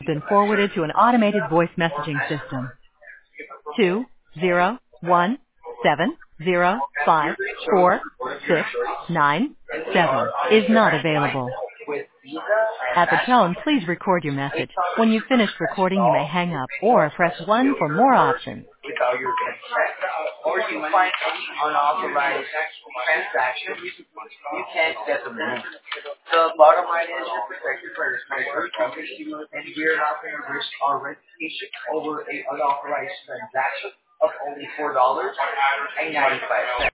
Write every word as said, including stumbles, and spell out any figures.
been forwarded to an automated voice messaging system. Two zero one seven zero five four six nine seven is not available. At the tone, please record your message. When you've finished recording, you may hang up or press one for more options. Without your consent, or you find any unauthorized transaction, you can't get them removed. The bottom line is you're protected by the Treasury Company, and we're not going to risk our reputation over an unauthorized transaction of only four dollars and ninety-five cents.